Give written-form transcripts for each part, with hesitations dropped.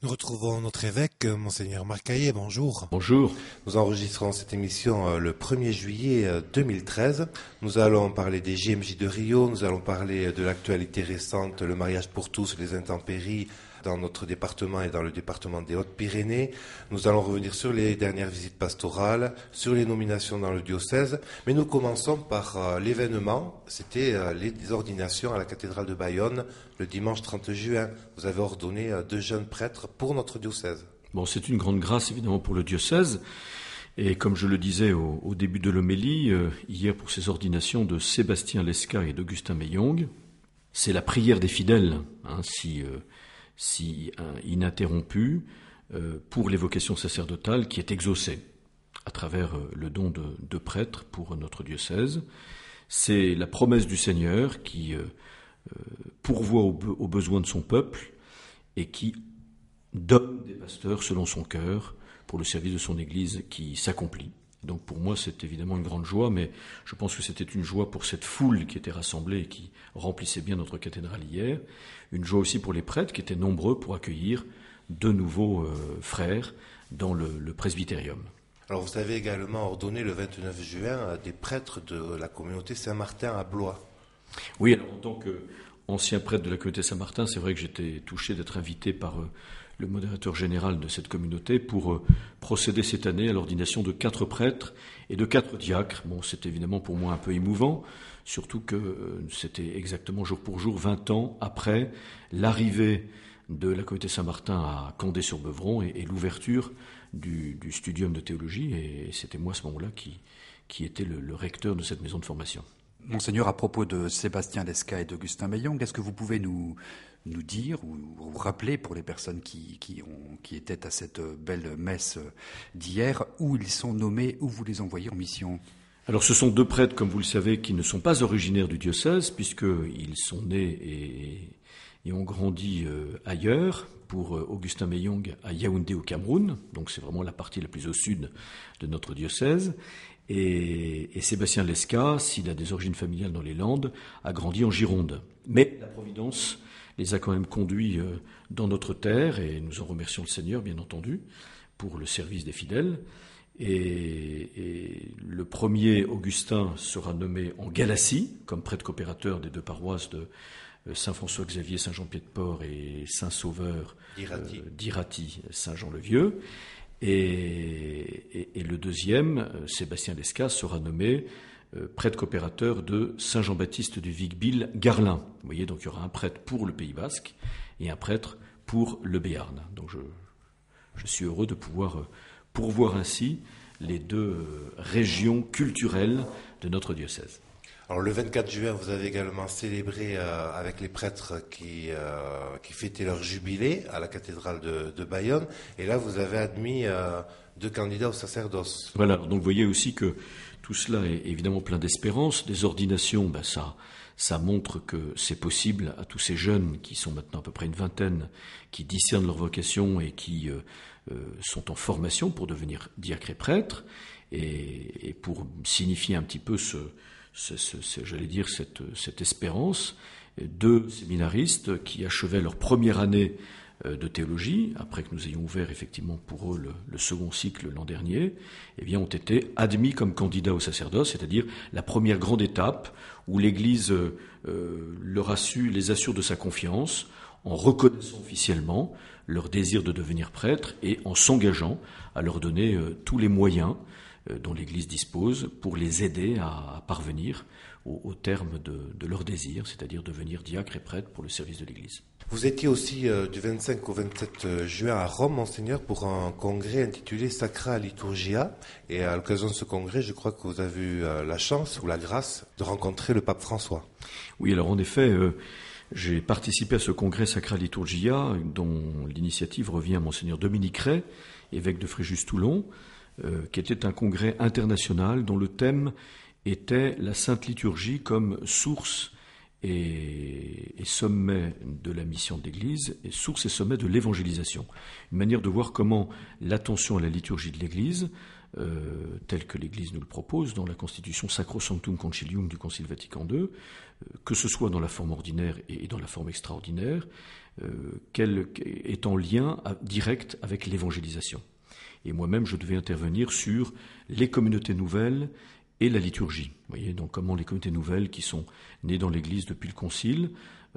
Nous retrouvons notre évêque, Monseigneur Marc Caillé, bonjour. Bonjour. Nous enregistrons cette émission le 1er juillet 2013. Nous allons parler des JMJ de Rio, nous allons parler de l'actualité récente, le mariage pour tous, les intempéries dans notre département et dans le département des Hautes-Pyrénées. Nous allons revenir sur les dernières visites pastorales, sur les nominations dans le diocèse. Mais nous commençons par l'événement, c'était les ordinations à la cathédrale de Bayonne le dimanche 30 juin. Vous avez ordonné 2 jeunes prêtres pour notre diocèse. Bon, c'est une grande grâce évidemment pour le diocèse. Et comme je le disais au début de l'homélie, hier pour ces ordinations de Sébastien Lesca et d'Augustin Meillong, c'est la prière des fidèles, si ininterrompue, pour les vocations sacerdotales qui est exaucée à travers le don de prêtres pour notre diocèse. C'est la promesse du Seigneur qui pourvoit aux besoins de son peuple et qui donne des pasteurs selon son cœur pour le service de son Église qui s'accomplit. Donc pour moi, c'est évidemment une grande joie, mais je pense que c'était une joie pour cette foule qui était rassemblée et qui remplissait bien notre cathédrale hier. Une joie aussi pour les prêtres qui étaient nombreux pour accueillir de nouveaux frères dans le presbytérium. Alors vous avez également ordonné le 29 juin des prêtres de la communauté Saint-Martin à Blois. Oui, alors en tant qu'ancien prêtre de la communauté Saint-Martin, c'est vrai que j'étais touché d'être invité par le modérateur général de cette communauté pour procéder cette année à l'ordination de 4 prêtres et de 4 diacres. Bon, c'est évidemment pour moi un peu émouvant, surtout que c'était exactement jour pour jour 20 ans après l'arrivée de la communauté Saint-Martin à Condé-sur-Beuvron et l'ouverture du studium de théologie, et c'était moi à ce moment-là qui était le recteur de cette maison de formation. Monseigneur, à propos de Sébastien Lesca et d'Augustin Meillong, est-ce que vous pouvez nous dire ou rappeler pour les personnes qui étaient à cette belle messe d'hier où ils sont nommés, où vous les envoyez en mission? Alors ce sont 2 prêtres, comme vous le savez, qui ne sont pas originaires du diocèse puisqu'ils sont nés et ont grandi ailleurs. Pour Augustin Meillong à Yaoundé au Cameroun, donc c'est vraiment la partie la plus au sud de notre diocèse. Et Sébastien Lesca, s'il a des origines familiales dans les Landes, a grandi en Gironde. Mais la Providence les a quand même conduits dans notre terre, et nous en remercions le Seigneur, bien entendu, pour le service des fidèles. Et le premier, Augustin, sera nommé en Galatie, comme prêtre coopérateur des 2 paroisses de Saint-François-Xavier, Saint-Jean-Pied-de-Port et Saint-Sauveur d'Iraty, Saint-Jean-le-Vieux. Et le deuxième, Sébastien Lesca, sera nommé prêtre coopérateur de Saint-Jean-Baptiste du Vic-Bilh, Garlin. Vous voyez, donc il y aura un prêtre pour le Pays Basque et un prêtre pour le Béarn. Donc je suis heureux de pouvoir pourvoir ainsi les 2 régions culturelles de notre diocèse. Alors le 24 juin, vous avez également célébré avec les prêtres qui fêtaient leur jubilé à la cathédrale de Bayonne. Et là, vous avez admis 2 candidats au sacerdoce. Voilà, donc vous voyez aussi que tout cela est évidemment plein d'espérance. Des ordinations, ça montre que c'est possible à tous ces jeunes qui sont maintenant à peu près une vingtaine, qui discernent leur vocation et qui sont en formation pour devenir diacres et prêtres. Et pour signifier un petit peu cette espérance, 2 séminaristes qui achevaient leur première année de théologie, après que nous ayons ouvert effectivement pour eux le second cycle l'an dernier, ont été admis comme candidats au sacerdoce, c'est-à-dire la première grande étape où l'Église les assure de sa confiance en reconnaissant officiellement leur désir de devenir prêtre et en s'engageant à leur donner tous les moyens dont l'Église dispose pour les aider à parvenir au terme de leur désir, c'est-à-dire devenir diacre et prêtre pour le service de l'Église. Vous étiez aussi du 25 au 27 juin à Rome, Monseigneur, pour un congrès intitulé Sacra Liturgia. Et à l'occasion de ce congrès, je crois que vous avez eu la chance ou la grâce de rencontrer le pape François. Oui, alors en effet, j'ai participé à ce congrès Sacra Liturgia, dont l'initiative revient à Monseigneur Dominique Ray, évêque de Fréjus-Toulon, qui était un congrès international dont le thème était la Sainte Liturgie comme source et sommet de la mission de l'Église, et source et sommet de l'évangélisation. Une manière de voir comment l'attention à la liturgie de l'Église tel que l'Église nous le propose dans la constitution Sacrosanctum Concilium du Concile Vatican II, que ce soit dans la forme ordinaire et dans la forme extraordinaire, qu'elle est en lien direct avec l'évangélisation. Et moi-même, je devais intervenir sur les communautés nouvelles et la liturgie. Vous voyez, donc comment les communautés nouvelles qui sont nées dans l'Église depuis le Concile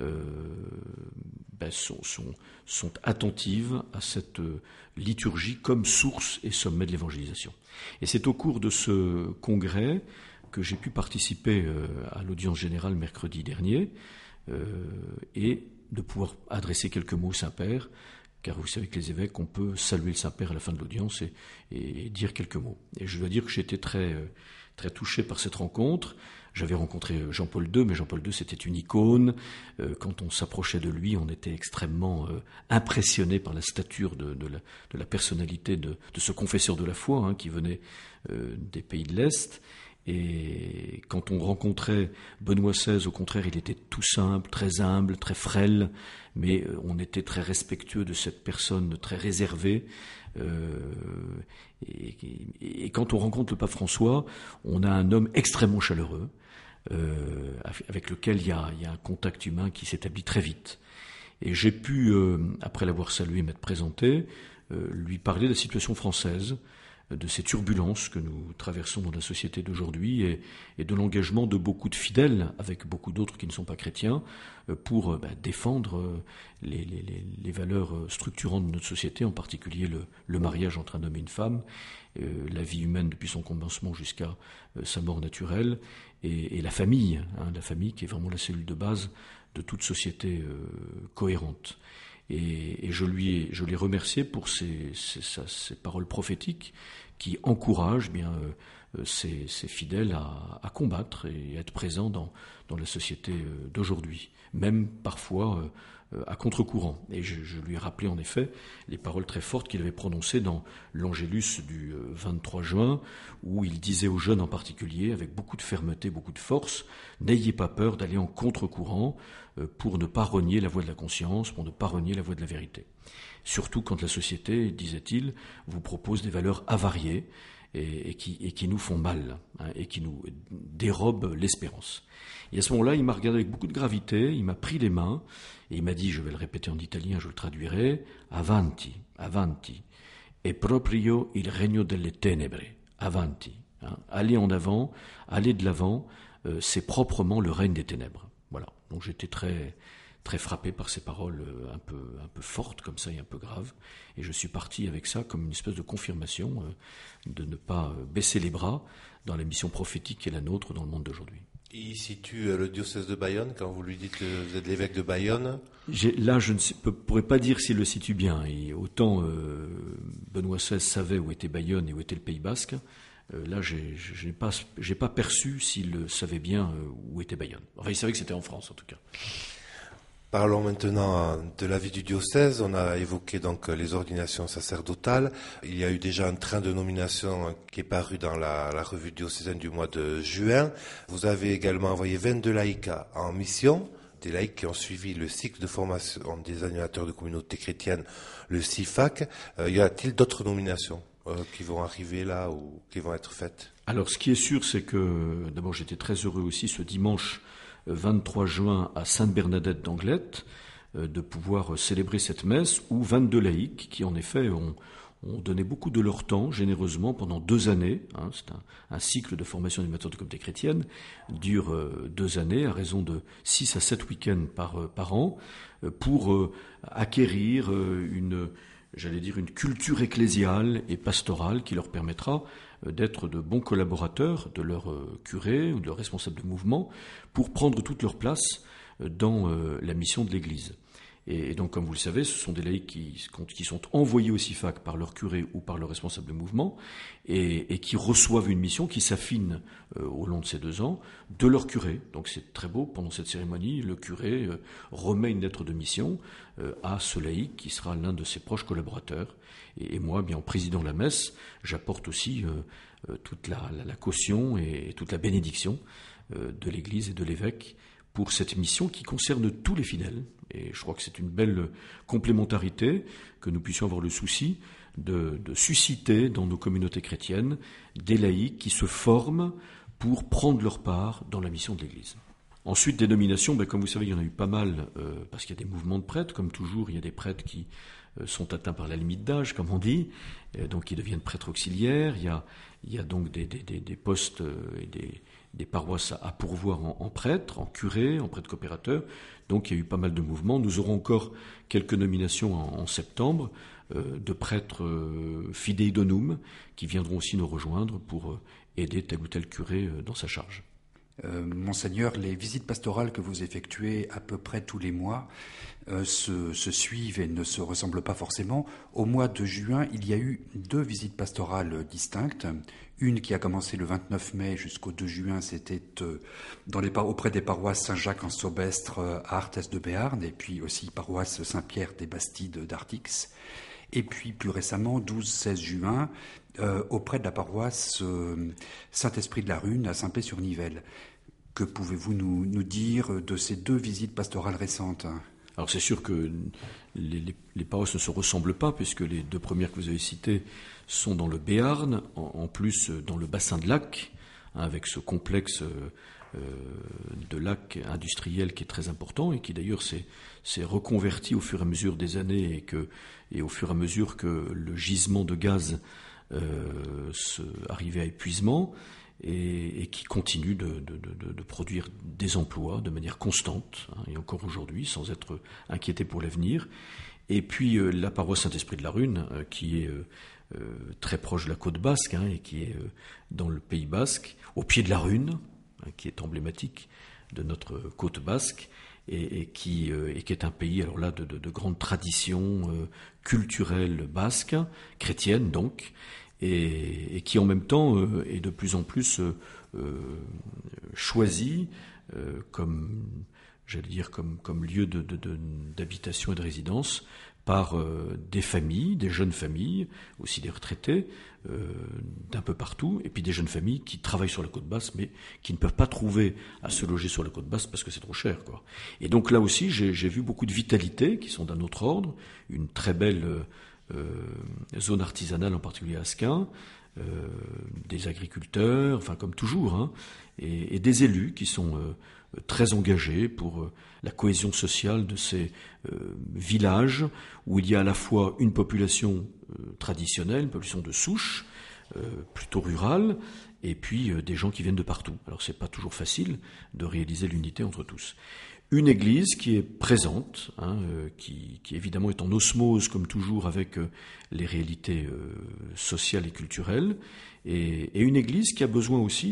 sont attentives à cette liturgie comme source et sommet de l'évangélisation. Et c'est au cours de ce congrès que j'ai pu participer à l'audience générale mercredi dernier et de pouvoir adresser quelques mots au Saint-Père, car vous savez que les évêques, on peut saluer le Saint-Père à la fin de l'audience et dire quelques mots. Et je dois dire que j'étais très touché par cette rencontre. J'avais rencontré Jean-Paul II, mais Jean-Paul II, c'était une icône. Quand on s'approchait de lui, on était extrêmement impressionné par la stature de la personnalité de ce confesseur de la foi, qui venait des pays de l'Est. Et quand on rencontrait Benoît XVI, au contraire, il était tout simple, très humble, très frêle, mais on était très respectueux de cette personne très réservée. Et quand on rencontre le pape François, on a un homme extrêmement chaleureux, avec lequel il y a un contact humain qui s'établit très vite. Et j'ai pu, après l'avoir salué et m'être présenté, lui parler de la situation française, de ces turbulences que nous traversons dans la société d'aujourd'hui et de l'engagement de beaucoup de fidèles, avec beaucoup d'autres qui ne sont pas chrétiens, pour défendre les valeurs structurantes de notre société, en particulier le mariage entre un homme et une femme, la vie humaine depuis son commencement jusqu'à sa mort naturelle, et la famille qui est vraiment la cellule de base de toute société cohérente. Et je l'ai remercié pour ses paroles prophétiques qui encouragent ses fidèles à combattre et à être présents dans la société d'aujourd'hui, même parfois à contre-courant. Et je lui ai rappelé en effet les paroles très fortes qu'il avait prononcées dans l'Angélus du 23 juin, où il disait aux jeunes en particulier, avec beaucoup de fermeté, beaucoup de force, « N'ayez pas peur d'aller en contre-courant pour ne pas renier la voie de la conscience, pour ne pas renier la voie de la vérité. Surtout quand la société, disait-il, vous propose des valeurs avariées et qui nous font mal, et qui nous dérobent l'espérance. » Et à ce moment-là, il m'a regardé avec beaucoup de gravité, il m'a pris les mains, et il m'a dit, je vais le répéter en italien, je le traduirai, « Avanti, avanti, e proprio il regno delle tenebre, avanti. » Allez en avant, allez de l'avant, c'est proprement le règne des ténèbres. Voilà. Donc j'étais très frappé par ces paroles un peu fortes comme ça et un peu graves, et je suis parti avec ça comme une espèce de confirmation de ne pas baisser les bras dans la mission prophétique qui est la nôtre dans le monde d'aujourd'hui. Il situe le diocèse de Bayonne quand vous lui dites que vous êtes l'évêque de Bayonne. Là, je ne pourrais pas dire s'il le situe bien. Et autant Benoît XVI savait où était Bayonne et où était le Pays Basque. Là, j'ai pas perçu s'il savait bien où était Bayonne. Enfin, il savait que c'était en France, en tout cas. Parlons maintenant de la vie du diocèse. On a évoqué donc les ordinations sacerdotales. Il y a eu déjà un train de nomination qui est paru dans la revue diocésaine du mois de juin. Vous avez également envoyé 22 laïcs en mission, des laïcs qui ont suivi le cycle de formation des animateurs de communautés chrétiennes, le CIFAC. Y a-t-il d'autres nominations qui vont arriver là ou qui vont être faites? Alors, ce qui est sûr, c'est que, d'abord, j'étais très heureux aussi ce dimanche 23 juin à Sainte-Bernadette d'Anglette, de pouvoir célébrer cette messe où 22 laïcs qui en effet ont donné beaucoup de leur temps généreusement pendant 2 années. C'est un cycle de formation d'animateurs de communauté chrétienne, dure 2 années à raison de 6 à 7 week-ends par an, pour acquérir une culture ecclésiale et pastorale qui leur permettra d'être de bons collaborateurs de leur curé ou de leur responsable de mouvement pour prendre toute leur place dans la mission de l'Église. Et donc, comme vous le savez, ce sont des laïcs qui sont envoyés au CIFAC par leur curé ou par leur responsable de mouvement et qui reçoivent une mission qui s'affine au long de ces 2 ans de leur curé. Donc c'est très beau, pendant cette cérémonie, le curé remet une lettre de mission à ce laïc qui sera l'un de ses proches collaborateurs. Et moi, bien en présidant la messe, j'apporte aussi toute la caution et toute la bénédiction de l'Église et de l'évêque pour cette mission qui concerne tous les fidèles, Et je crois que c'est une belle complémentarité que nous puissions avoir le souci de susciter dans nos communautés chrétiennes des laïcs qui se forment pour prendre leur part dans la mission de l'Église. Ensuite, des nominations, comme vous savez, il y en a eu pas mal, parce qu'il y a des mouvements de prêtres, comme toujours, il y a des prêtres qui sont atteints par la limite d'âge, comme on dit, donc qui deviennent prêtres auxiliaires. Il y a donc des postes et des paroisses à pourvoir en prêtres, en curés, en prêtres coopérateurs. Donc il y a eu pas mal de mouvements. Nous aurons encore quelques nominations en septembre de prêtres fidei donum qui viendront aussi nous rejoindre pour aider tel ou tel curé dans sa charge. Monseigneur, les visites pastorales que vous effectuez à peu près tous les mois se suivent et ne se ressemblent pas forcément. Au mois de juin, il y a eu 2 visites pastorales distinctes. Une qui a commencé le 29 mai jusqu'au 2 juin, c'était auprès des paroisses Saint-Jacques en Saubestre à Arthès de Béarn, et puis aussi paroisse Saint-Pierre des Bastides d'Artix. Et puis plus récemment, 12-16 juin, auprès de la paroisse Saint-Esprit de la Rune à Saint-Pé-sur-Nivelle. Que pouvez-vous nous dire de ces 2 visites pastorales récentes ? Alors c'est sûr que les paroisses ne se ressemblent pas, puisque les 2 premières que vous avez citées sont dans le Béarn, en plus dans le bassin de lac, avec ce complexe de lacs industriels qui est très important et qui d'ailleurs s'est reconverti au fur et à mesure des années et au fur et à mesure que le gisement de gaz arrivait à épuisement et qui continue de produire des emplois de manière constante, et encore aujourd'hui, sans être inquiété pour l'avenir. Et puis la paroisse Saint-Esprit de la Rune, qui est très proche de la côte basque, et qui est dans le Pays basque, au pied de la Rune, qui est emblématique de notre côte basque, et qui est un pays alors là de grande tradition culturelle basque, chrétienne donc, et qui en même temps est de plus en plus choisi comme lieu d'habitation et de résidence par des familles, des jeunes familles, aussi des retraités d'un peu partout, et puis des jeunes familles qui travaillent sur la côte basse, mais qui ne peuvent pas trouver à se loger sur la côte basse parce que c'est trop cher, quoi. Et donc là aussi, j'ai vu beaucoup de vitalité qui sont d'un autre ordre, une très belle zone artisanale, en particulier à Asquin, des agriculteurs, enfin comme toujours, et des élus qui sont très engagés pour la cohésion sociale de ces villages où il y a à la fois une population traditionnelle, une population de souche, plutôt rurale, et puis des gens qui viennent de partout. Alors c'est pas toujours facile de réaliser l'unité entre tous. Une église qui est présente, qui évidemment est en osmose comme toujours avec les réalités sociales et culturelles, et une église qui a besoin aussi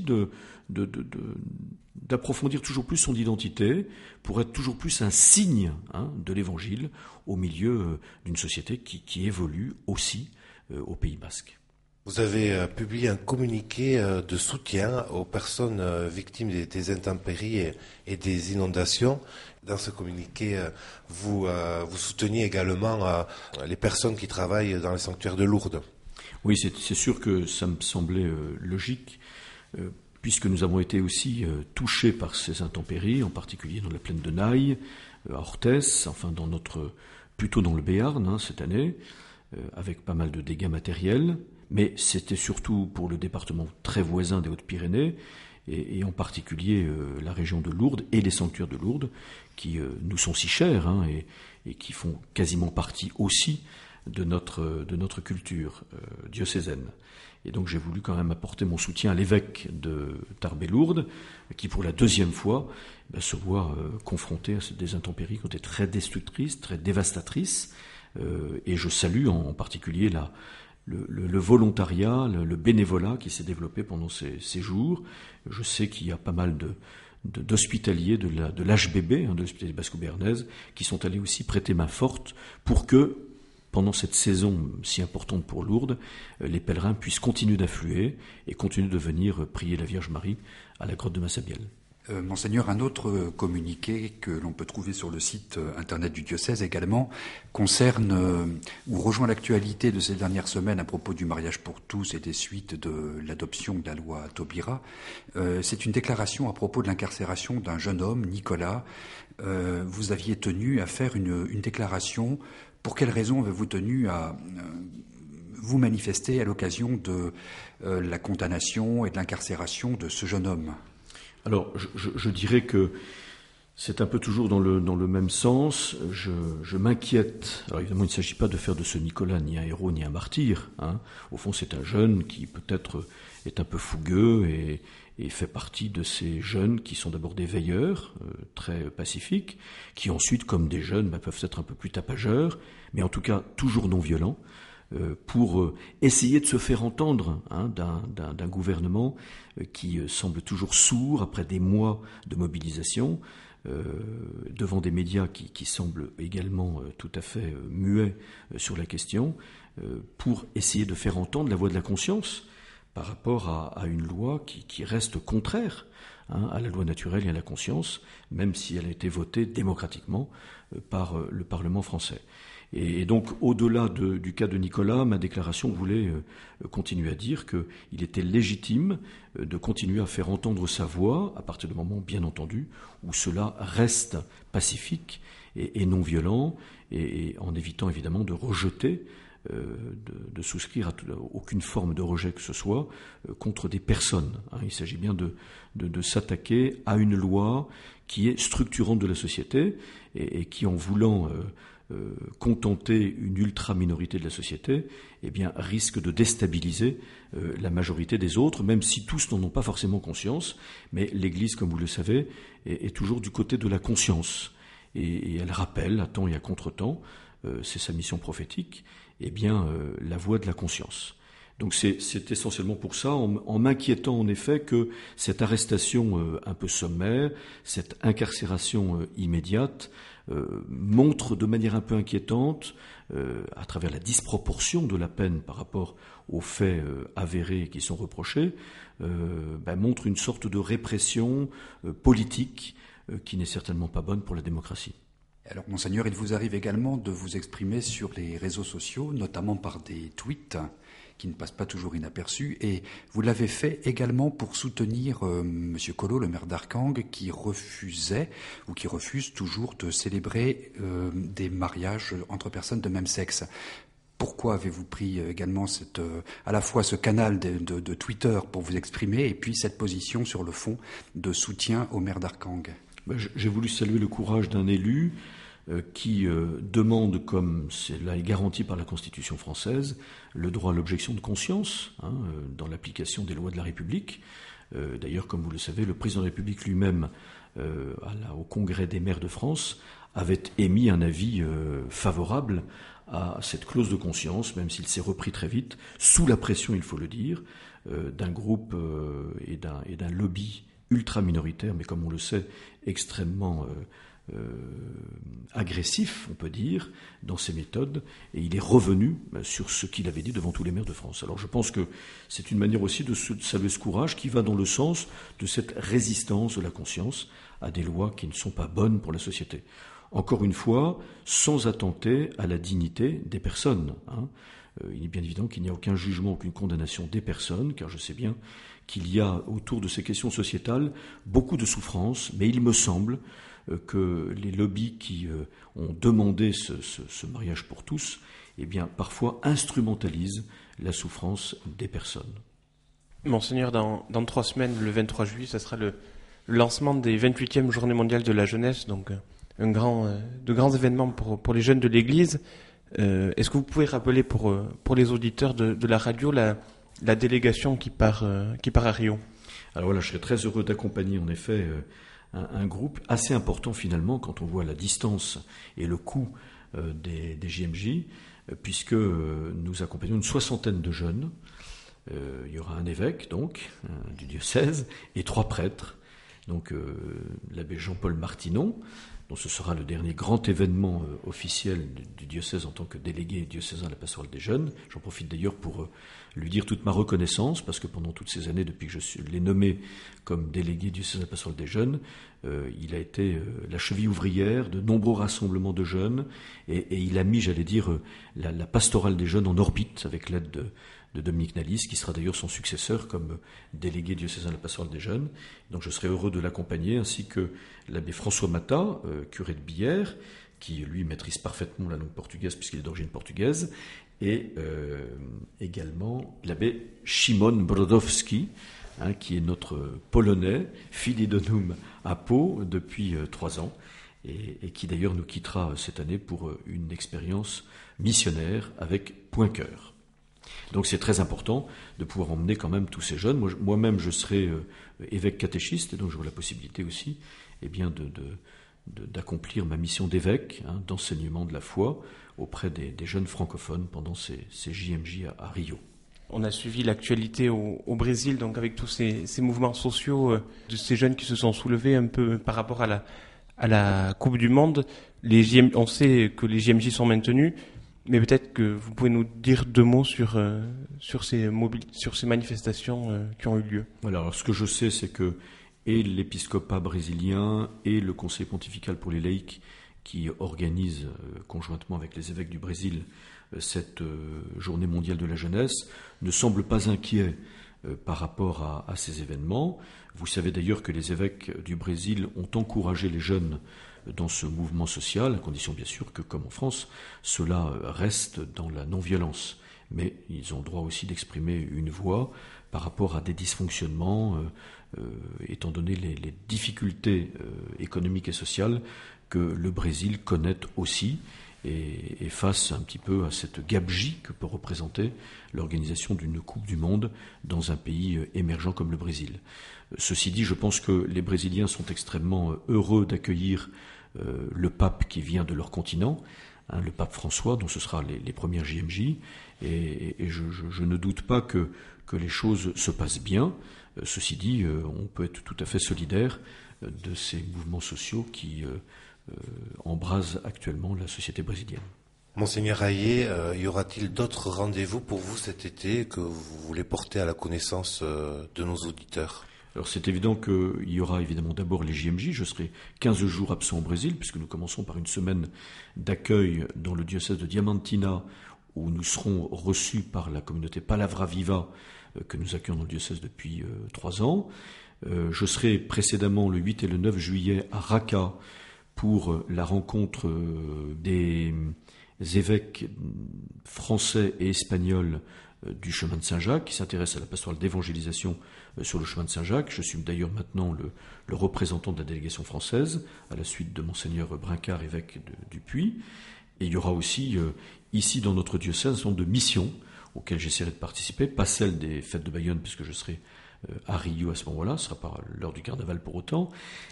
d'approfondir toujours plus son identité pour être toujours plus un signe de l'Évangile au milieu d'une société qui évolue aussi au Pays basque. Vous avez publié un communiqué de soutien aux personnes victimes des intempéries et des inondations. Dans ce communiqué, vous souteniez également les personnes qui travaillent dans les sanctuaires de Lourdes. Oui, c'est sûr que ça me semblait logique, puisque nous avons été aussi touchés par ces intempéries, en particulier dans la plaine de Naï, à Orthès, enfin plutôt dans le Béarn cette année, avec pas mal de dégâts matériels. Mais c'était surtout pour le département très voisin des Hautes-Pyrénées, et en particulier la région de Lourdes et les sanctuaires de Lourdes, qui nous sont si chers, et qui font quasiment partie aussi de notre culture diocésaine. Et donc j'ai voulu quand même apporter mon soutien à l'évêque de Tarbes-et-Lourdes, qui pour la 2e fois se voit confronté à des intempéries qui ont été très destructrices, très dévastatrices, et je salue en particulier le volontariat, le bénévolat qui s'est développé pendant ces jours. Je sais qu'il y a pas mal d'hospitaliers de l'HBB, de l'Hospitalier basco-béarnaise, qui sont allés aussi prêter main forte pour que, pendant cette saison si importante pour Lourdes, les pèlerins puissent continuer d'affluer et continuer de venir prier la Vierge Marie à la grotte de Massabielle. Monseigneur, un autre communiqué que l'on peut trouver sur le site internet du diocèse également concerne ou rejoint l'actualité de ces dernières semaines à propos du mariage pour tous et des suites de l'adoption de la loi Taubira. C'est une déclaration à propos de l'incarcération d'un jeune homme, Nicolas. Vous aviez tenu à faire une déclaration. Pour quelles raisons avez-vous tenu à vous manifester à l'occasion de la condamnation et de l'incarcération de ce jeune homme ? Alors, je dirais que c'est un peu toujours dans le même sens. Je m'inquiète. Alors évidemment, il ne s'agit pas de faire de ce Nicolas ni un héros ni un martyr. Au fond, c'est un jeune qui peut-être est un peu fougueux et fait partie de ces jeunes qui sont d'abord des veilleurs, très pacifiques, qui ensuite, comme des jeunes, peuvent être un peu plus tapageurs, mais en tout cas toujours non violents, pour essayer de se faire entendre d'un gouvernement qui semble toujours sourd après des mois de mobilisation, devant des médias qui semblent également tout à fait muets sur la question, pour essayer de faire entendre la voix de la conscience par rapport à une loi qui reste contraire à la loi naturelle et à la conscience, même si elle a été votée démocratiquement par le Parlement français. Et donc, au-delà du cas de Nicolas, ma déclaration voulait continuer à dire qu'il était légitime de continuer à faire entendre sa voix, à partir du moment, bien entendu, où cela reste pacifique et non violent, et en évitant évidemment de rejeter, de souscrire à aucune forme de rejet que ce soit contre des personnes. Il s'agit bien de s'attaquer à une loi qui est structurante de la société et qui, en voulant contenter une ultra-minorité de la société, risque de déstabiliser la majorité des autres, même si tous n'en ont pas forcément conscience. Mais l'Église, comme vous le savez, est toujours du côté de la conscience. Et elle rappelle, à temps et à contre-temps, c'est sa mission prophétique, la voix de la conscience. Donc c'est essentiellement pour ça, en m'inquiétant en effet que cette arrestation un peu sommaire, cette incarcération immédiate, montre de manière un peu inquiétante, à travers la disproportion de la peine par rapport aux faits avérés qui sont reprochés, montre une sorte de répression politique qui n'est certainement pas bonne pour la démocratie. Alors, Monseigneur, il vous arrive également de vous exprimer sur les réseaux sociaux, notamment par des tweets qui ne passent pas toujours inaperçus, et vous l'avez fait également pour soutenir M. Collot, le maire d'Arcangre, qui refusait ou qui refuse toujours de célébrer des mariages entre personnes de même sexe. Pourquoi avez-vous pris également à la fois ce canal de Twitter pour vous exprimer et puis cette position sur le fond de soutien au maire d'Arcangre ? J'ai voulu saluer le courage d'un élu qui demande, comme cela est garanti par la Constitution française, le droit à l'objection de conscience dans l'application des lois de la République. D'ailleurs, comme vous le savez, le président de la République lui-même, au Congrès des maires de France, avait émis un avis favorable à cette clause de conscience, même s'il s'est repris très vite, sous la pression, il faut le dire, d'un groupe et d'un lobby ultra-minoritaire, mais comme on le sait, extrêmement agressif, on peut dire, dans ses méthodes, et il est revenu sur ce qu'il avait dit devant tous les maires de France. Alors je pense que c'est une manière aussi de saluer ce courage qui va dans le sens de cette résistance de la conscience à des lois qui ne sont pas bonnes pour la société. Encore une fois, sans attenter à la dignité des personnes. Il est bien évident qu'il n'y a aucun jugement, aucune condamnation des personnes, car je sais bien qu'il y a autour de ces questions sociétales beaucoup de souffrances, mais il me semble que les lobbies qui ont demandé ce mariage pour tous, parfois instrumentalisent la souffrance des personnes. Monseigneur, dans 3 semaines, le 23 juillet, ce sera le lancement des 28e Journées mondiales de la jeunesse, donc de grands événements pour les jeunes de l'Église. Est-ce que vous pouvez rappeler pour les auditeurs de la radio la délégation qui part à Rio ? Alors voilà, je serais très heureux d'accompagner en effet un groupe assez important finalement quand on voit la distance et le coût des JMJ, puisque nous accompagnons une 60aine de jeunes. Il y aura un évêque donc du diocèse et 3 prêtres. Donc l'abbé Jean-Paul Martinon, Donc ce sera le dernier grand événement officiel du diocèse en tant que délégué diocésain à la pastorale des jeunes. J'en profite d'ailleurs pour lui dire toute ma reconnaissance, parce que pendant toutes ces années, depuis que je l'ai nommé comme délégué diocésain à la pastorale des jeunes, il a été la cheville ouvrière de nombreux rassemblements de jeunes, et il a mis, j'allais dire, la pastorale des jeunes en orbite avec l'aide de Dominique Nalis, qui sera d'ailleurs son successeur comme délégué diocésain à la pastorale des jeunes. Donc je serai heureux de l'accompagner, ainsi que l'abbé François Mata, curé de Billère, qui lui maîtrise parfaitement la langue portugaise puisqu'il est d'origine portugaise, et également l'abbé Szymon Brodowski, qui est notre Polonais, fididonum à Pau depuis 3 ans, et qui d'ailleurs nous quittera cette année pour une expérience missionnaire avec Poincoeur. Donc c'est très important de pouvoir emmener quand même tous ces jeunes. Moi-même, je serai évêque catéchiste, et donc j'aurai la possibilité aussi d'accomplir ma mission d'évêque, d'enseignement de la foi auprès des jeunes francophones pendant ces JMJ à Rio. On a suivi l'actualité au Brésil, donc avec tous ces mouvements sociaux de ces jeunes qui se sont soulevés un peu par rapport à la Coupe du Monde. On sait que les JMJ sont maintenus, mais peut-être que vous pouvez nous dire 2 mots sur ces manifestations qui ont eu lieu. Voilà, alors ce que je sais, c'est que et l'épiscopat brésilien et le Conseil pontifical pour les laïcs, qui organise conjointement avec les évêques du Brésil cette journée mondiale de la jeunesse, ne semblent pas inquiets par rapport à ces événements. Vous savez d'ailleurs que les évêques du Brésil ont encouragé les jeunes dans ce mouvement social, à condition bien sûr que, comme en France, cela reste dans la non-violence. Mais ils ont le droit aussi d'exprimer une voix par rapport à des dysfonctionnements, étant donné les difficultés économiques et sociales que le Brésil connaît aussi, et face un petit peu à cette gabegie que peut représenter l'organisation d'une Coupe du Monde dans un pays émergent comme le Brésil. Ceci dit, je pense que les Brésiliens sont extrêmement heureux d'accueillir le pape qui vient de leur continent, le pape François, dont ce sera les premières JMJ, et je ne doute pas que les choses se passent bien. Ceci dit, on peut être tout à fait solidaire de ces mouvements sociaux qui embrasent actuellement la société brésilienne. Monseigneur Hayé, y aura-t-il d'autres rendez-vous pour vous cet été que vous voulez porter à la connaissance de nos auditeurs ? Alors c'est évident qu'il y aura évidemment d'abord les JMJ. Je serai 15 jours absent au Brésil, puisque nous commençons par une semaine d'accueil dans le diocèse de Diamantina, où nous serons reçus par la communauté Palavra Viva, que nous accueillons dans le diocèse depuis 3 ans. Je serai précédemment le 8 et le 9 juillet à Raqqa pour la rencontre des évêques français et espagnols du chemin de Saint-Jacques, qui s'intéressent à la pastorale d'évangélisation sur le chemin de Saint-Jacques. Je suis d'ailleurs maintenant le représentant de la délégation française, à la suite de Monseigneur Brincard, évêque du Puy. Et il y aura aussi, ici dans notre diocèse, un certain nombre de missions auxquelles j'essaierai de participer, pas celles des fêtes de Bayonne, puisque je serai à Rio à ce moment-là, ce ne sera pas l'heure du carnaval pour autant,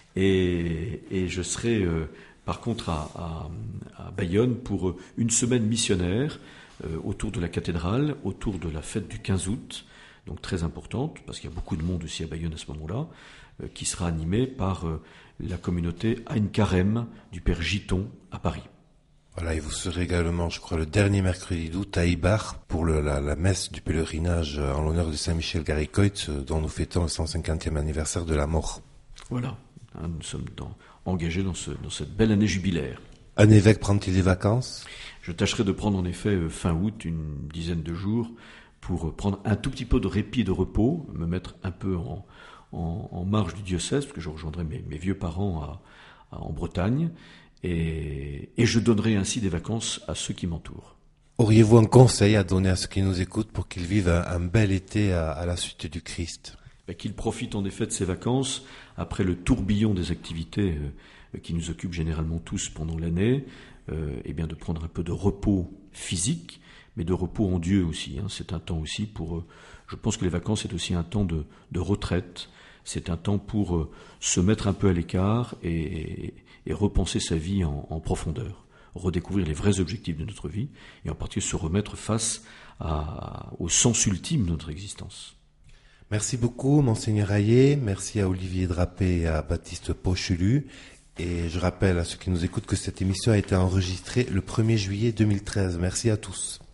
et je serai par contre à Bayonne pour une semaine missionnaire autour de la cathédrale, autour de la fête du 15 août, donc très importante, parce qu'il y a beaucoup de monde aussi à Bayonne à ce moment-là, qui sera animée par la communauté Ein Carême du Père Giton à Paris. Voilà, et vous serez également, je crois, le dernier mercredi d'août à Ibar pour la messe du pèlerinage en l'honneur de Saint-Michel Garicoit, dont nous fêtons le 150e anniversaire de la mort. Voilà, nous sommes engagés dans cette belle année jubilaire. Un évêque prend-il des vacances ? Je tâcherai de prendre en effet fin août une dizaine de jours pour prendre un tout petit peu de répit et de repos, me mettre un peu en marge du diocèse, parce que je rejoindrai mes vieux parents en Bretagne, et je donnerai ainsi des vacances à ceux qui m'entourent. Auriez-vous un conseil à donner à ceux qui nous écoutent pour qu'ils vivent un bel été à la suite du Christ ? Qu'ils profitent en effet de ces vacances, après le tourbillon des activités qui nous occupent généralement tous pendant l'année, et bien de prendre un peu de repos physique, mais de repos en Dieu aussi. C'est un temps aussi pour... je pense que les vacances, c'est aussi un temps de retraite. C'est un temps pour se mettre un peu à l'écart et repenser sa vie en profondeur, redécouvrir les vrais objectifs de notre vie, et en particulier se remettre face au sens ultime de notre existence. Merci beaucoup, Monseigneur Hayé. Merci à Olivier Drapé et à Baptiste Pochelu. Et je rappelle à ceux qui nous écoutent que cette émission a été enregistrée le 1er juillet 2013. Merci à tous.